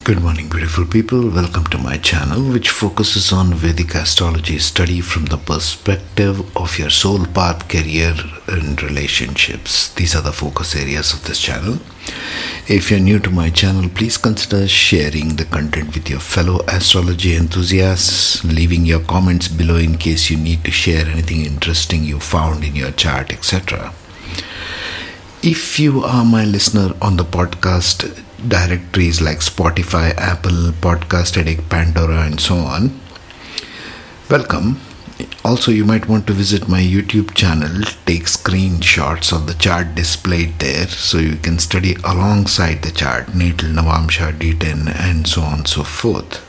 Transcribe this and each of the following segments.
Good morning, beautiful people. Welcome to my channel, which focuses on Vedic astrology study from the perspective of your soul path, career, and relationships. These are the focus areas of this channel. If you're new to my channel, please consider sharing the content with your fellow astrology enthusiasts, leaving your comments below in case you need to share anything interesting you found in your chart, etc. If you are my listener on the podcast directories like Spotify, Apple, Podcast Addict, Pandora, and so on, welcome. Also, you might want to visit my YouTube channel, take screenshots of the chart displayed there so you can study alongside the chart, natal, Navamsha, D10, and so on and so forth.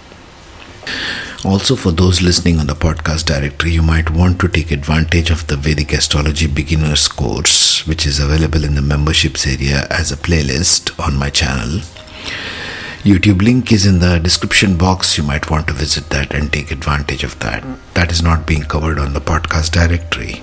Also, for those listening on the podcast directory, you might want to take advantage of the Vedic Astrology Beginners course, which is available in the memberships area as a playlist on my channel. YouTube link is in the description box. You might want to visit that and take advantage of that. That is not being covered on the podcast directory.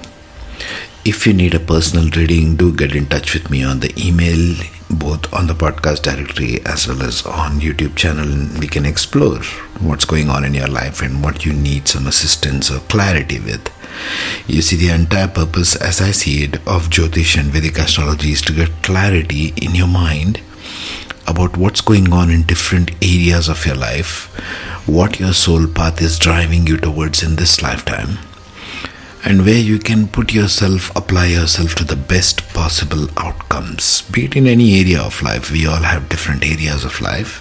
If you need a personal reading, do get in touch with me on the email, both on the podcast directory as well as on YouTube channel, and we can explore what's going on in your life and what you need some assistance or clarity with. You see, the entire purpose, as I see it, of Jyotish and Vedic astrology is to get clarity in your mind about what's going on in different areas of your life, what your soul path is driving you towards in this lifetime, and where you can apply yourself to the best possible outcomes. Be it in any area of life, we all have different areas of life.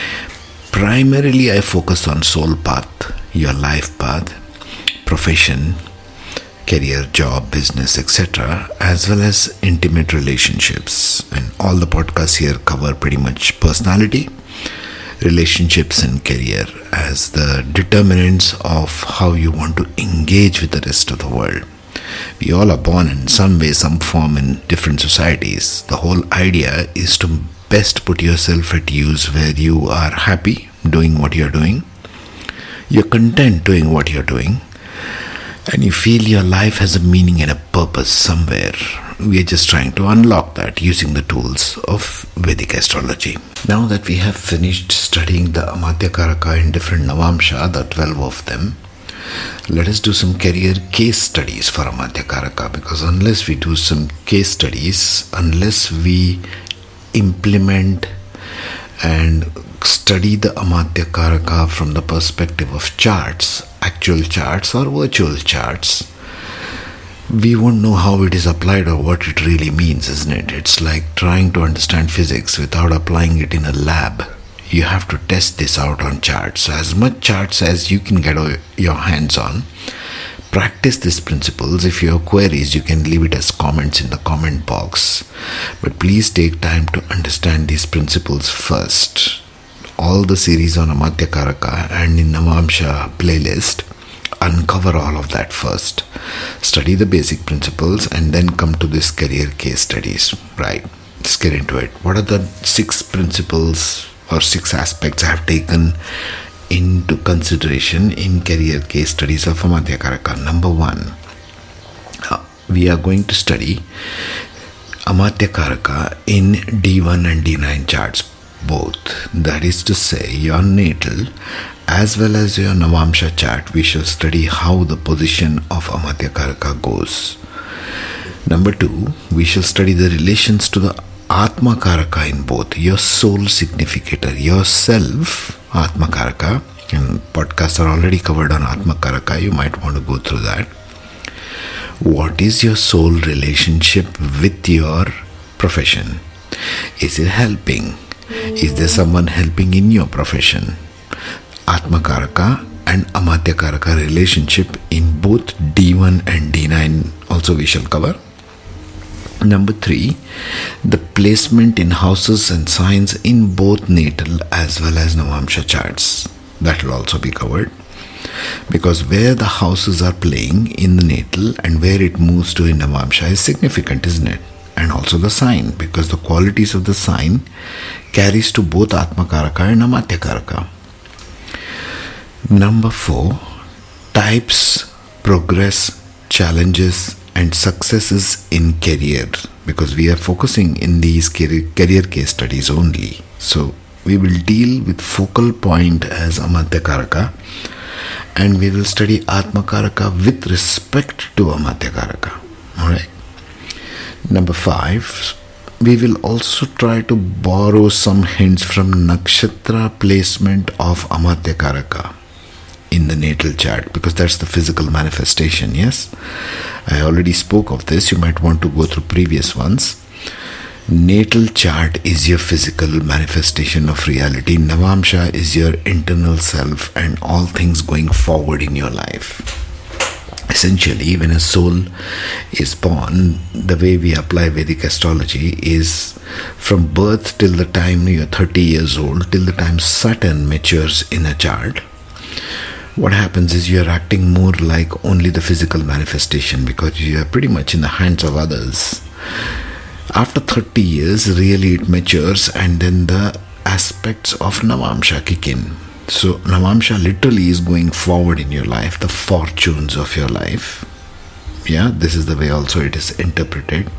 Primarily, I focus on soul path, your life path, profession, career, job, business, etc., as well as intimate relationships. And all the podcasts here cover pretty much personality, relationships, and career as the determinants of how you want to engage with the rest of the world. We all are born in some way, some form in different societies. The whole idea is to best put yourself at use where you are happy doing what you're doing, you're content doing what you're doing, and you feel your life has a meaning and a purpose somewhere. We are just trying to unlock that using the tools of Vedic astrology. Now that we have finished studying the Amadya Karaka in different Navamsha, the 12 of them, let us do some career case studies for Amadya Karaka, because unless we do some case studies, unless we implement and study the Amadya Karaka from the perspective of charts, actual charts or virtual charts, we won't know how it is applied or what it really means, isn't it? It's like trying to understand physics without applying it in a lab. You have to test this out on charts. So as much charts as you can get your hands on, practice these principles. If you have queries, you can leave it as comments in the comment box. But please take time to understand these principles first. All the series on Amadya Karaka and in Navamsha playlist uncover all of that first. Study the basic principles and then come to this career case studies. Right, let's get into it. What are the 6 principles or 6 aspects I have taken into consideration in career case studies of Amadya Karaka? Number 1, we are going to study Amadya Karaka in D1 and D9 charts both. That is to say, your natal as well as your Navamsha chart. We shall study how the position of Amadya Karaka goes. Number 2, we shall study the relations to the Atma Karaka in both, your soul significator, yourself, Atma Karaka. And podcasts are already covered on Atma Karaka. You might want to go through that. What is your soul relationship with your profession? Is it helping? Is there someone helping in your profession? Atma Karaka and Amadya Karaka relationship in both D1 and D9 also we shall cover. Number 3, the placement in houses and signs in both natal as well as Navamsha charts. That will also be covered, because where the houses are playing in the natal and where it moves to in Navamsha is significant, isn't it? And also the sign, because the qualities of the sign carries to both Atma Karaka and Amadya Karaka. Number 4, types, progress, challenges and successes in career, because we are focusing in these career case studies only. So We will deal with focal point as Amadya Karaka, and we will study Atma Karaka with respect to Amadya Karaka. Alright. Number 5, we will also try to borrow some hints from nakshatra placement of Amadya Karaka in the natal chart, because that's the physical manifestation. Yes, I already spoke of this. You might want to go through previous ones. Natal chart is your physical manifestation of reality. Navamsha is your internal self and all things going forward in your life. Essentially, when a soul is born, the way we apply Vedic astrology is from birth till the time you're 30 years old, till the time Saturn matures in a chart. What happens is you're acting more like only the physical manifestation, because you are pretty much in the hands of others. After 30 years, really it matures, and then the aspects of Navamsha kick in. So Navamsha literally is going forward in your life, the fortunes of your life. Yeah, this is the way also it is interpreted.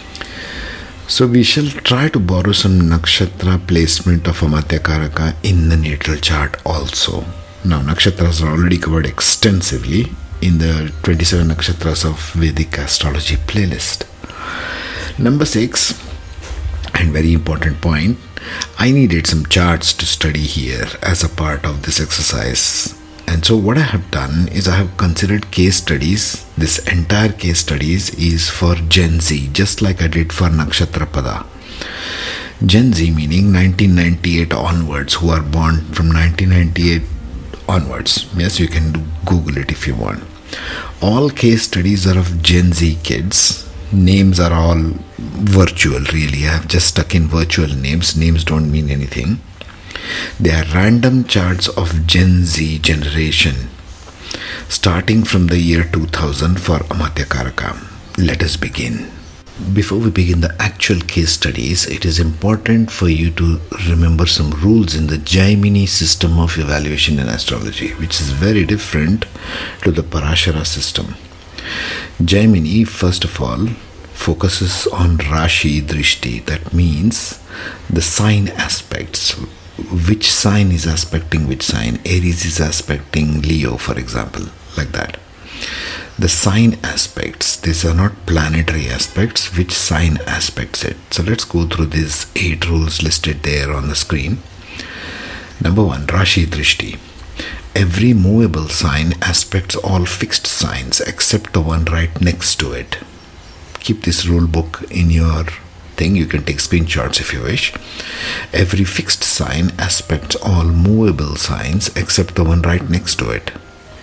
So we shall try to borrow some nakshatra placement of Amadya Karaka in the natal chart also. Now, nakshatras are already covered extensively in the 27 nakshatras of Vedic astrology playlist. Number 6, and very important point, I needed some charts to study here as a part of this exercise. And so what I have done is I have considered case studies. This entire case studies is for Gen Z, just like I did for Nakshatra Pada. Gen Z meaning 1998 onwards, who are born from 1998 onwards. Yes, you can Google it if you want. All case studies are of Gen Z kids. Names are all virtual, really. I have just stuck in virtual names. Names don't mean anything. They are random charts of Gen Z generation, starting from the year 2000 for Amadya Karaka. Let us begin. Before we begin the actual case studies, it is important for you to remember some rules in the Jaimini system of evaluation in astrology, which is very different to the Parashara system. Jaimini, first of all, focuses on Rashi Drishti. That means the sign aspects. Which sign is aspecting which sign? Aries is aspecting Leo, for example, like that. The sign aspects, these are not planetary aspects, which sign aspects it. So let's go through these 8 rules listed there on the screen. Number 1, Rashi Drishti. Every movable sign aspects all fixed signs except the one right next to it. Keep this rule book in your thing. You can take screenshots if you wish. Every fixed sign aspects all movable signs except the one right next to it.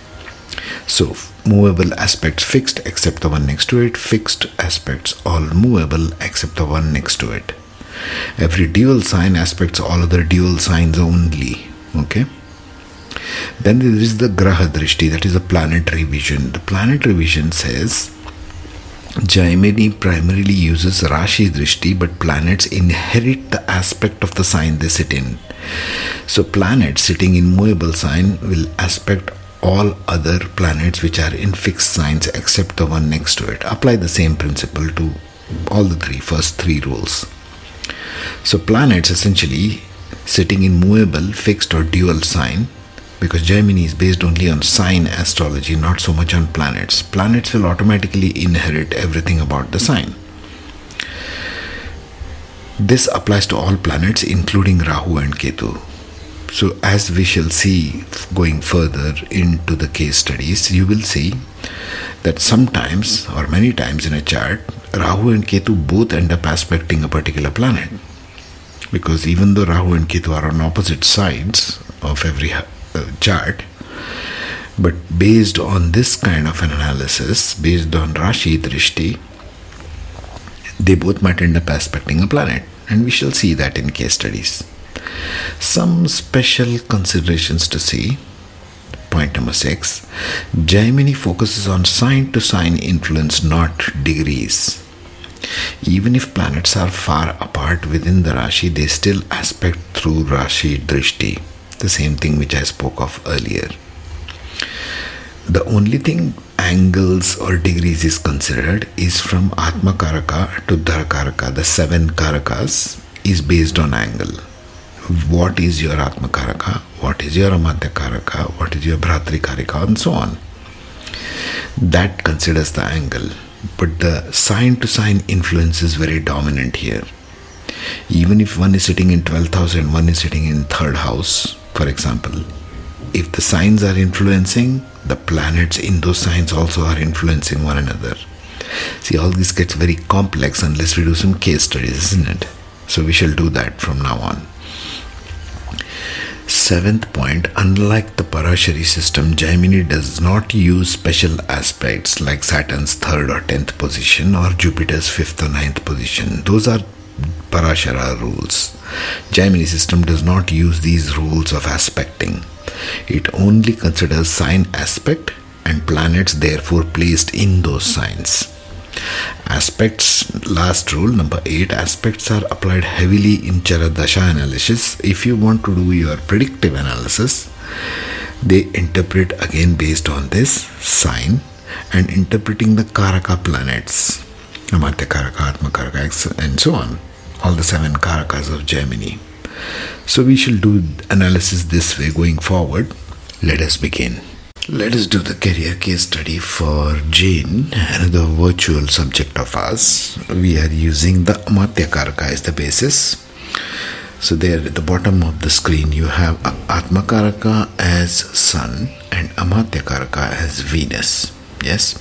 So, movable aspects fixed except the one next to it. Fixed aspects all movable except the one next to it. Every dual sign aspects all other dual signs only. Okay. Then there is the Graha Drishti, that is the planetary vision. The planetary vision says Jaimini primarily uses Rashi Drishti, but planets inherit the aspect of the sign they sit in. So planets sitting in movable sign will aspect all other planets which are in fixed signs except the one next to it. Apply the same principle to all the first three rules. So planets essentially sitting in movable, fixed or dual sign, because Jaimini is based only on sign astrology, not so much on planets. Planets will automatically inherit everything about the sign. This applies to all planets including Rahu and Ketu. So as we shall see going further into the case studies, you will see that sometimes or many times in a chart, Rahu and Ketu both end up aspecting a particular planet. Because even though Rahu and Ketu are on opposite sides of every chart, but based on this kind of an analysis, based on Rashi Drishti, they both might end up aspecting a planet. And we shall see that in case studies. Some special considerations to see. Point number 6. Jaimini focuses on sign to sign influence, not degrees. Even if planets are far apart within the Rashi, they still aspect through Rashi Drishti. The same thing which I spoke of earlier. The only thing angles or degrees is considered is from Atma Karaka to Dhara Karaka. The 7 Karakas is based on angle. what is your Atma Karaka, what is your Amatya Karaka, what is your Bhratri Karika, and so on. That considers the angle. But the sign to sign influence is very dominant here. Even if one is sitting in 12th house and one is sitting in 3rd house, for example, if the signs are influencing, the planets in those signs also are influencing one another. See, all this gets very complex unless we do some case studies, isn't it? So we shall do that from now on. 7th point, unlike the Parashari system, Jaimini does not use special aspects like Saturn's 3rd or 10th position or Jupiter's 5th or 9th position. Those are Parashara rules. Jaimini system does not use these rules of aspecting. It only considers sign aspect and planets therefore placed in those signs. Aspects, last rule, number 8, aspects are applied heavily in Charadasha analysis. If you want to do your predictive analysis, they interpret again based on this sign and interpreting the Karaka planets, Amatya Karaka, Atma Karaka, and so on. All the 7 Karakas of Gemini. So we shall do analysis this way going forward. Let us begin. Let us do the career case study for Jane, another virtual subject of ours. We are using the Amatya Karaka as the basis. So there at the bottom of the screen you have Atma Karaka as Sun and Amatya Karaka as Venus. Yes?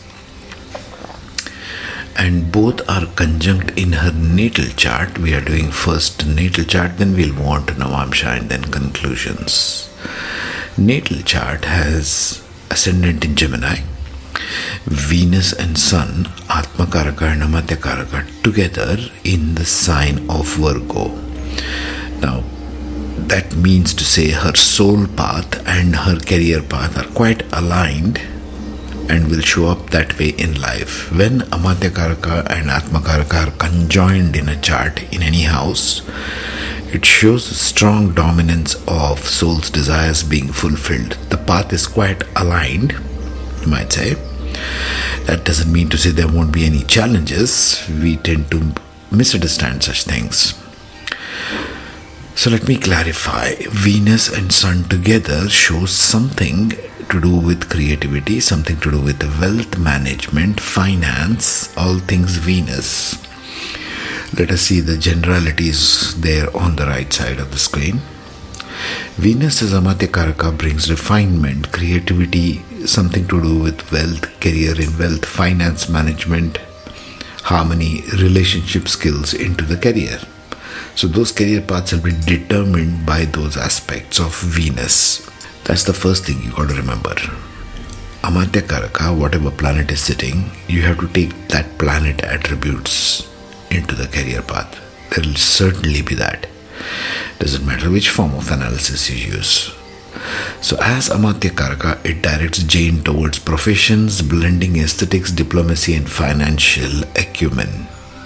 And both are conjunct in her natal chart. We are doing first natal chart, then we'll move on to Navamsha and then conclusions. Natal chart has ascendant in Gemini, Venus and Sun, Atma Karaka and Amatya Karaka together in the sign of Virgo. Now, that means to say her soul path and her career path are quite aligned and will show up that way in life. When Amatya Karaka and Atma Karaka are conjoined in a chart in any house, it shows a strong dominance of soul's desires being fulfilled. The path is quite aligned, you might say. That doesn't mean to say there won't be any challenges. We tend to misunderstand such things. So let me clarify. Venus and Sun together shows something to do with creativity, something to do with wealth management, finance, all things Venus. Let us see the generalities there on the right side of the screen. Venus as Amatya Karaka brings refinement, creativity, something to do with wealth, career in wealth, finance management, harmony, relationship skills into the career. So those career paths will be determined by those aspects of Venus. That's the first thing you got to remember. Amatya Karaka, whatever planet is sitting, you have to take that planet attributes into the career path. There will certainly be that. Doesn't matter which form of analysis you use. So as Amatya Karaka, it directs Jane towards professions, blending aesthetics, diplomacy and financial acumen.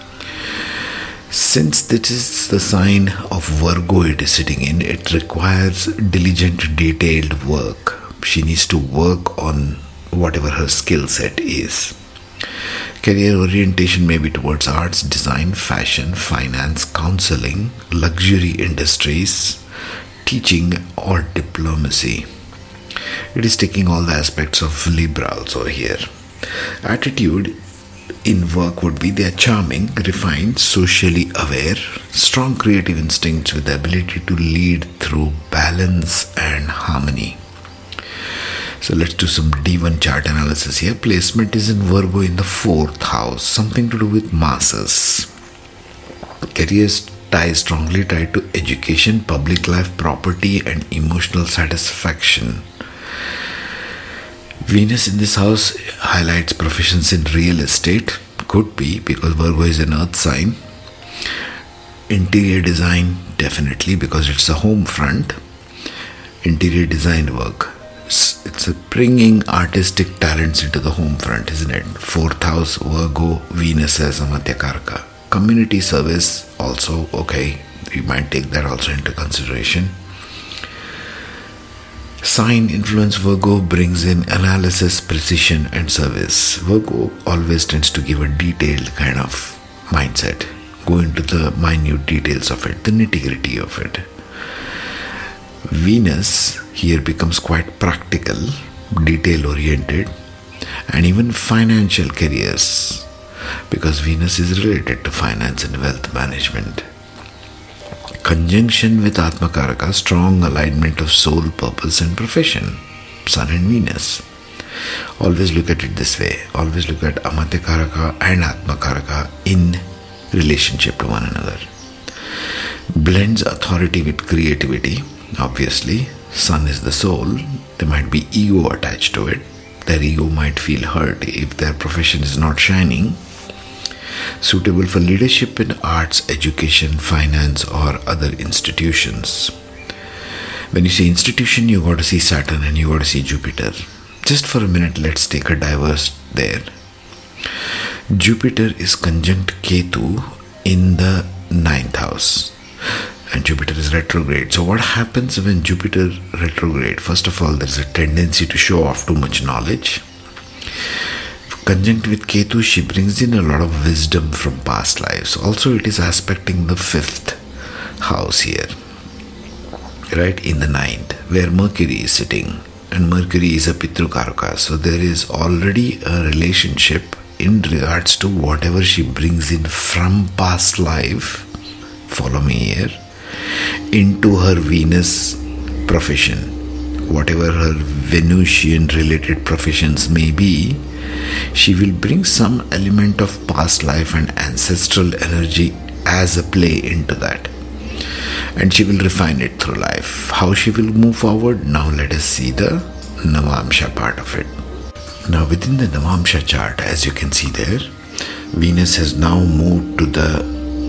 Since this is the sign of Virgo it is sitting in, it requires diligent, detailed work. She needs to work on whatever her skill set is. Career orientation may be towards arts, design, fashion, finance, counseling, luxury industries, teaching or diplomacy. It is taking all the aspects of Libra also here. Attitude in work would be they are charming, refined, socially aware, strong creative instincts with the ability to lead through balance and harmony. So let's do some D1 chart analysis here. Placement is in Virgo in the 4th house, something to do with masses. Career ties strongly tied to education, public life, property and emotional satisfaction. Venus in this house highlights professions in real estate. Could be because Virgo is an earth sign. Interior design, definitely because it's a home front. Interior design work. It's bringing artistic talents into the home front, isn't it? 4th house, Virgo, Venus as Amatya Karaka. Community service also, okay, we might take that also into consideration. Sign influence Virgo brings in analysis, precision and service. Virgo always tends to give a detailed kind of mindset. Go into the minute details of it, the nitty-gritty of it. Venus here becomes quite practical, detail oriented, and even financial careers, because Venus is related to finance and wealth management. Conjunction with Atmakaraka, strong alignment of soul, purpose and profession, Sun and Venus. Always look at it this way. Always look at Amatyakaraka and Atmakaraka in relationship to one another. Blends authority with creativity. Obviously, Sun is the soul. There might be ego attached to it. Their ego might feel hurt if their profession is not shining. Suitable for leadership in arts, education, finance or other institutions. When you see institution, you got to see Saturn and you got to see Jupiter. Just for a minute, let's take a diverse there. Jupiter is conjunct Ketu in the 9th house. And Jupiter is retrograde. So what happens when Jupiter retrograde? First of all, there's a tendency to show off too much knowledge. Conjunct with Ketu, she brings in a lot of wisdom from past lives. Also, it is aspecting the 5th house here, right, in the 9th, where Mercury is sitting. And Mercury is a Pitrukaraka. So there is already a relationship in regards to whatever she brings in from past life, follow me here, into her Venus profession. Whatever her Venusian related professions may be, she will bring some element of past life and ancestral energy as a play into that. And she will refine it through life. How she will move forward? Now let us see the Navamsha part of it. Now within the Navamsha chart, as you can see there, Venus has now moved to the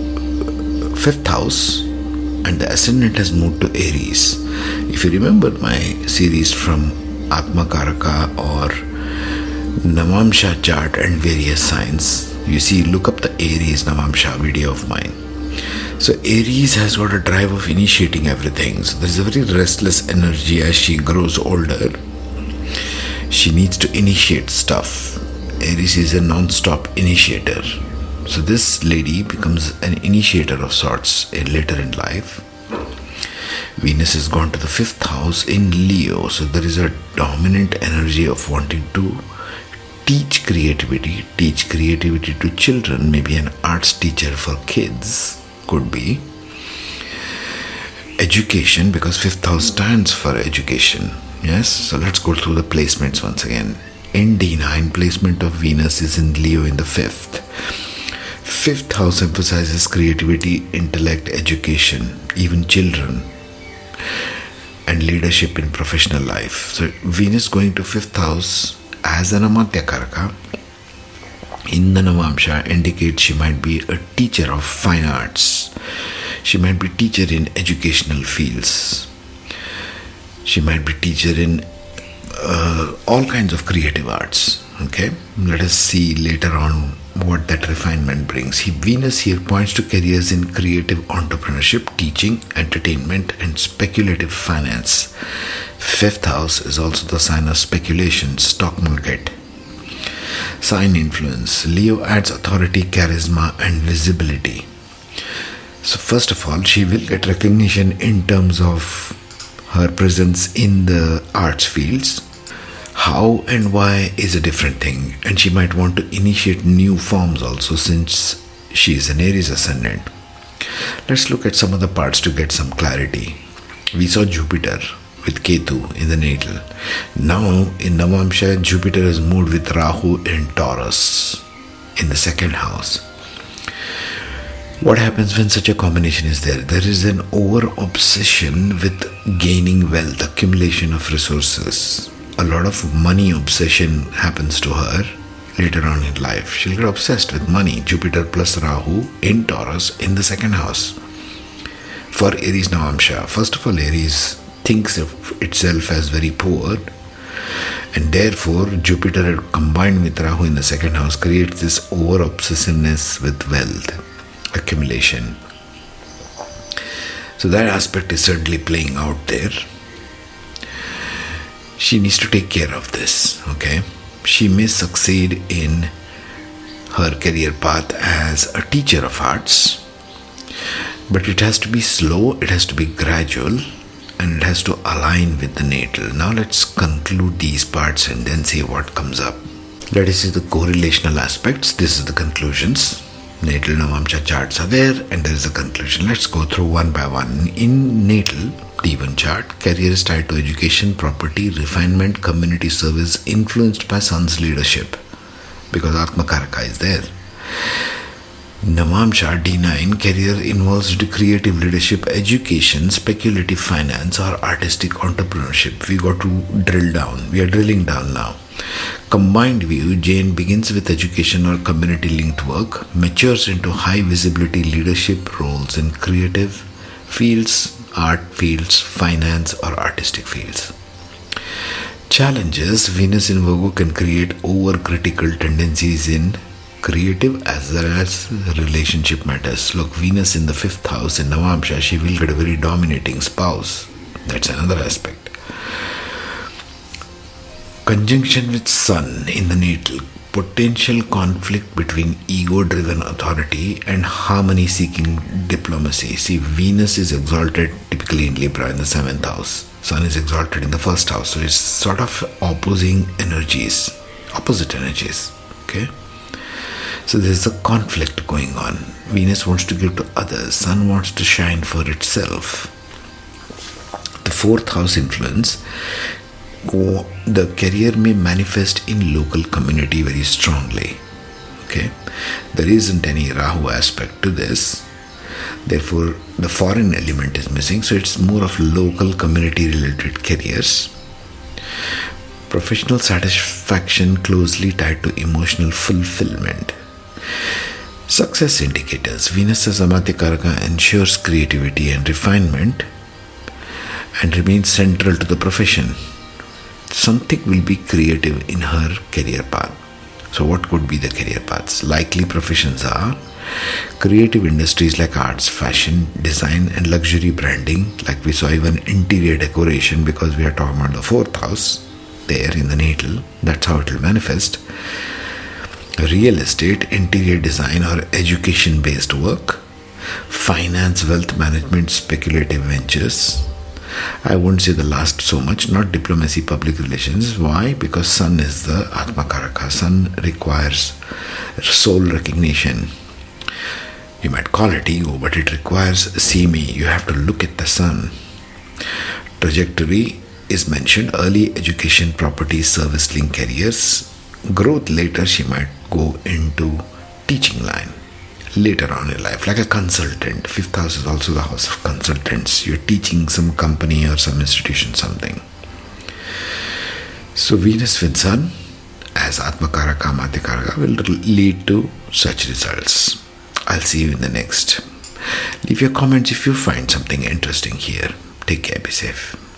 5th house and the ascendant has moved to Aries. If you remember my series from Atmakaraka or Navamsha chart and various signs, you see, look up the Aries Navamsha video of mine. So Aries has got a drive of initiating everything. So there's a very restless energy as she grows older. She needs to initiate stuff. Aries is a non-stop initiator. So this lady becomes an initiator of sorts later in life. Venus has gone to the 5th house in Leo. So there is a dominant energy of wanting to teach creativity to children. Maybe an arts teacher for kids. Could be. Education, because 5th house stands for education. Yes, so let's go through the placements once again. In D9, placement of Venus is in Leo in the 5th. 5th house emphasizes creativity, intellect, education, even children, and leadership in professional life. So Venus going to 5th house as an Amatyakaraka in the Navamsha indicates she might be a teacher of fine arts. She might be teacher in educational fields. She might be teacher in all kinds of creative arts. Okay, let us see later on what that refinement brings. Venus here points to careers in creative entrepreneurship, teaching, entertainment, and speculative finance. 5th house is also the sign of speculation, stock market. Sign influence. Leo adds authority, charisma, and visibility. So first of all, she will get recognition in terms of her presence in the arts fields. How and why is a different thing, and she might want to initiate new forms also, since she is an Aries ascendant. Let's look at some of the parts to get some clarity. We saw Jupiter with Ketu in the natal. Now in Navamsha, Jupiter has moved with Rahu in Taurus in the 2nd house. What happens when such a combination is there? There is an over-obsession with gaining wealth, accumulation of resources. A lot of money obsession happens to her later on in life. She'll get obsessed with money. Jupiter plus Rahu in Taurus in the 2nd house. For Aries Navamsha, first of all, Aries thinks of itself as very poor, and therefore Jupiter combined with Rahu in the 2nd house creates this over-obsessiveness with wealth accumulation. So that aspect is certainly playing out there. She needs to take care of this, okay? She may succeed in her career path as a teacher of arts, but it has to be slow, it has to be gradual, and it has to align with the natal. Now let's conclude these parts and then see what comes up. Let us see the correlational aspects. This is the conclusions. Natal Navamsha charts are there and there is a conclusion. Let's go through one by one. In natal D1 chart, career is tied to education, property, refinement, community service, influenced by son's leadership because Atma Karaka is there. Navamsha D9, career involves creative leadership, education, speculative finance or artistic entrepreneurship. We got to drill down. We are drilling down now. Combined view, Jane begins with education or community linked work, matures into high visibility leadership roles in creative fields, art fields, finance or artistic fields. Challenges, Venus in Virgo can create overcritical tendencies in creative as well as relationship matters. Look, Venus in the 5th house in Navamsha, she will get a very dominating spouse. That's another aspect. Conjunction with Sun in the natal, potential conflict between ego-driven authority and harmony-seeking diplomacy. See, Venus is exalted typically in Libra in the 7th house. Sun is exalted in the 1st house. So it's sort of opposite energies. Okay? So there's a conflict going on. Venus wants to give to others. Sun wants to shine for itself. The 4th house influence, the career may manifest in local community very strongly. Okay, there isn't any Rahu aspect to this, therefore the foreign element is missing, so it's more of local community related careers. Professional satisfaction closely tied to emotional fulfillment. Success indicators, Venus as Amatya Karaka ensures creativity and refinement and remains central to the profession. Something will be creative in her career path. So what could be the career paths? Likely professions are creative industries like arts, fashion, design and luxury branding, like we saw even interior decoration because we are talking about the 4th house there in the natal. That's how it will manifest. Real estate, interior design or education based work, finance, wealth management, speculative ventures. I won't say the last so much, not diplomacy, public relations. Why? Because Sun is the Atma Karaka. Sun requires soul recognition. You might call it ego, but it requires see me. You have to look at the Sun. Trajectory is mentioned, early education, property, service link careers. Growth later, she might go into teaching line. Later on in life, like a consultant. 5th house is also the house of consultants. You're teaching some company or some institution something. So Venus with Sun as Atma Karaka, Amatya Karaka will lead to such results. I'll see you in the next. Leave your comments if you find something interesting here. Take care, be safe.